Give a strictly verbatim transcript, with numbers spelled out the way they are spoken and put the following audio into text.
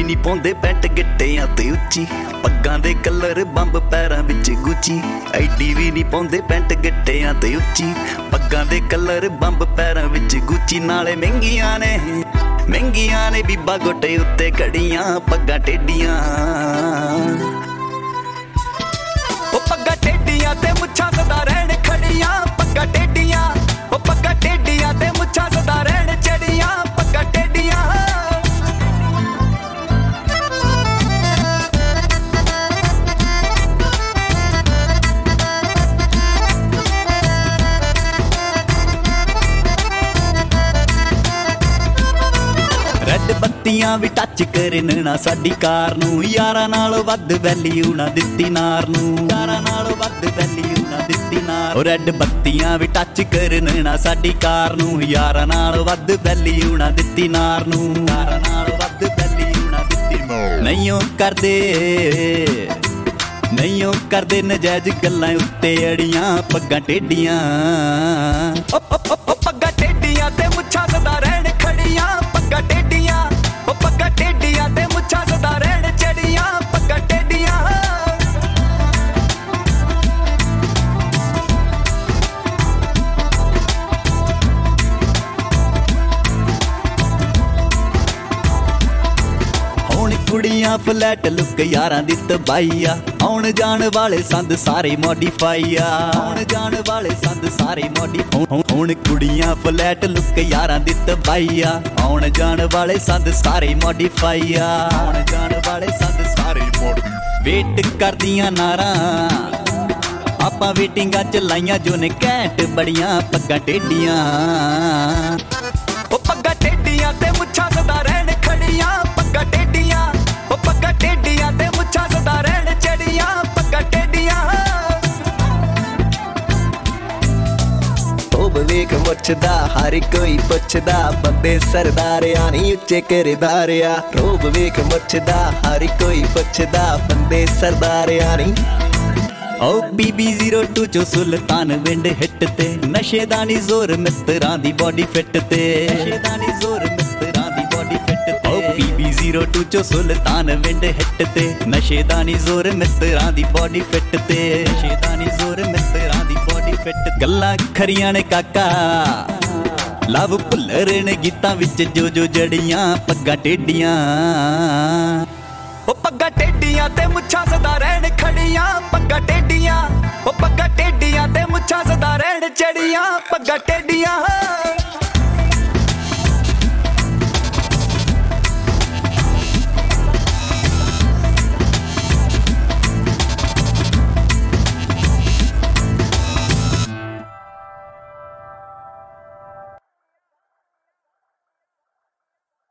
ਨੀ ਪਾਉਂਦੇ ਪੈਂਟ ਗਿੱਟਿਆਂ ਤੇ ਉੱਚੀ, ਪੱਗਾਂ ਦੇ ਕਲਰ ਬੰਬ ਪੈਰਾਂ ਵਿੱਚ ਗੁੱਚੀ। ਐਡੀ ਵੀ ਨੀ ਪਾਉਂਦੇ ਪੈਂਟ ਗਿੱਟਿਆਂ ਤੇ ਉੱਚੀ, ਪੱਗਾਂ ਦੇ ਕਲਰ ਬੰਬ ਪੈਰਾਂ ਵਿੱਚ ਗੁੱਚੀ। ਨਾਲੇ ਮਹਿੰਗੀਆਂ ਨੇ ਮਹਿੰਗੀਆਂ ਨੇ ਬੀਬਾ ਗੋਟੇ ਉੱਤੇ ਘੜੀਆਂ, ਪੱਗਾਂ ਟੇਡੀਆਂ ਉਹ ਪੱਗਾਂ ਟੇਡੀਆਂ ਤੇ ਮੁੱਛਾਂ ਸਦਾ ਰਹਿਣ ਖੜੀਆਂ, ਪੱਗਾਂ ਟੇਡੀਆਂ ਉਹ ਪੱਗਾਂ ਟੇਡੀਆਂ ਤੇ ਮੁੱਛਾਂ ਸਦਾ ਰਹਿਣ ਚੜੀਆਂ, ਪੱਗਾਂ ਟੇਡੀਆਂ। ਰੈੱਡ ਬੱਤੀਆਂ ਵੀ ਟੱਚ ਕਰਨ ਨਾ ਸਾਡੀ ਕਾਰ ਨੂੰ, ਯਾਰਾਂ ਨਾਲੋਂ ਵੱਧ ਵੈਲਿਊ ਨਾ ਦਿੱਤੀ ਨਾਰ ਨੂੰ, ਯਾਰਾਂ ਨਾਲੋਂ ਵੱਧ ਵੈਲਿਊ ਨਾ ਦਿੱਤੀ ਨਾਰ। ਉਹ ਰੈੱਡ ਬੱਤੀਆਂ ਵੀ ਟੱਚ ਕਰਨ ਨਾ ਸਾਡੀ ਕਾਰ ਨੂੰ, ਯਾਰਾਂ ਨਾਲੋਂ ਵੱਧ ਵੈਲਿਊ ਨਾ ਦਿੱਤੀ ਨਾਰ ਨੂੰ, ਯਾਰਾਂ ਨਾਲੋਂ ਵੱਧ ਵੈਲਿਊ ਨਾ ਦਿੱਤੀ ਨਾਰ। ਨਹੀਂ ਉਹ ਕਰਦੇ ਨਹੀਂ ਉਹ ਕਰਦੇ ਨਜਾਇਜ਼ ਗੱਲਾਂ ਉੱਤੇ ਅੜੀਆਂ, ਪੱਗਾਂ ਟੇਡੀਆਂ ਉਹ ਪੱਗਾਂ ਟੇਡੀਆਂ ਤੇ ਮੁੱਛਾਂ ਸਦਾ ਰਹਿਣ ਖੜੀਆਂ, ਪੱਗਾਂ ਟੇਡੀਆਂ ਉਹ ਪੱਗਾਂ ਟੇਡੀਆਂ ਤੇ ਮੁੱਛਾਂ ਸਦਾ ਰਹਿਣ ਚੜੀਆਂ, ਪੱਗਾਂ ਟੇਡੀਆਂ। ਹੁਣ ਕੁੜੀਆਂ ਫਲੈਟ ਲੁੱਕ ਯਾਰਾਂ ਦੀ ਤਬਾਈ ਆ, ਆਉਣ ਜਾਣ ਵਾਲੇ ਸੰਦ ਸਾਰੇ ਮੋਡੀਫਾਈ ਆ, ਆਉਣ ਜਾਣ ਵਾਲੇ ਸੰਦ ਸਾਰੇ ਮੋਡੀਫਾਈ। ਹੁਣ ਕੁੜੀਆਂ ਫਲੈਟ ਲੁੱਕ ਯਾਰਾਂ ਦੀ ਤਬਾਈ ਆ, ਆਉਣ ਜਾਣ ਵਾਲੇ ਸੰਦ ਸਾਰੇ ਮੋਡੀਫਾਈ ਆ, ਆਉਣ ਜਾਣ ਵਾਲੇ ਸੰਦ ਸਾਰੇ ਮੋਡੀਫਾਈ। ਵੇਟ ਕਰਦੀਆਂ ਨਾਰਾਂ ਆਪਾਂ ਵੇਟਿੰਗਾਂ ਚ ਲਾਈਆਂ ਜੋ ਨੇ ਘੈਂਟ ਬੜੀਆਂ, ਪੱਗਾਂ ਟੇਡੀਆਂ ਉਹ ਪੱਗਾਂ ਟੇਡੀਆਂ ਤੇ ਮੁੱਛਾਂ ਸਦਾ ਰਹਿਣ ਖੜੀਆਂ, ਪੱਗਾਂ ਟੇਡੀਆਂ ਉਹ ਪੱਗਾਂ ਟੇਡੀਆਂ ਤੇ ਮੁੱਛਾਂ ਸਦਾ ਰਹਿਣ ਚੜੀਆਂ, ਪੱਗਾਂ ਟੇਡੀਆਂ। ਉਹ ਵੇਖ ਮੁੱਛਦਾ ਹਰ ਕੋਈ ਪੁੱਛਦਾ, ਬੰਦੇ ਸਰਦਾਰਿਆਂ ਨੀ ਉੱਚੇ ਕਰਦਾਰਿਆ। ਰੋਬ ਵੇਖ ਮੁੱਛਦਾ ਹਰ ਕੋਈ ਪੁੱਛਦਾ, ਬੰਦੇ ਸਰਦਾਰਿਆਂ ਨੀ। O P B zero two ਚੋ ਸੁਲਤਾਨ ਵਿੰਡ ਹਿੱਟ ਤੇ, ਨਸ਼ੇ ਦਾ ਨੀ ਜ਼ੋਰ ਮਿੱਤਰਾਂ ਦੀ ਬੋਡੀ ਫਿੱਟ ਤੇ, ਨਸ਼ੇ ਦਾ ਨੀ ਜ਼ੋਰ ਮਿੱਤਰਾਂ ਦੀ ਬੋਡੀ ਫਿੱਟ ਤੇ। O P B zero two ਚੋ ਸੁਲਤਾਨ ਵਿੰਡ ਹਿੱਟ ਤੇ, ਨਸ਼ੇ ਦਾ ਨੀ ਜ਼ੋਰ ਮਿੱਤਰਾਂ ਦੀ ਬੋਡੀ ਫਿੱਟ ਤੇ, ਨਸ਼ੇ ਦਾ ਨੀ ਜ਼ੋਰ ਮਿੱਤਰਾਂ ਦੀ ਬੋਡੀ ਫਿੱਟ। ਗੱਲਾਂ ਖਰੀਆਂ ਨੇ ਕਾਕਾ ਲਵ ਭੁੱਲਰ ਨੇ ਗੀਤਾਂ ਵਿੱਚ ਜੋ ਜੋ ਜੜੀਆਂ, ਪੱਗਾਂ ਟੇਡੀਆਂ ਉਹ ਪੱਗਾਂ ਟੇਡੀਆਂ ਤੇ ਮੁੱਛਾਂ ਸਦਾ ਰਹਿਣ ਖੜੀਆਂ, ਪੱਗਾਂ ਟੇਡੀਆਂ ਉਹ ਪੱਗਾਂ ਟੇਡੀਆਂ ਤੇ ਮੁੱਛਾਂ ਸਦਾ ਰਹਿਣ ਚੜੀਆਂ, ਪੱਗਾਂ ਟੇਡੀਆਂ।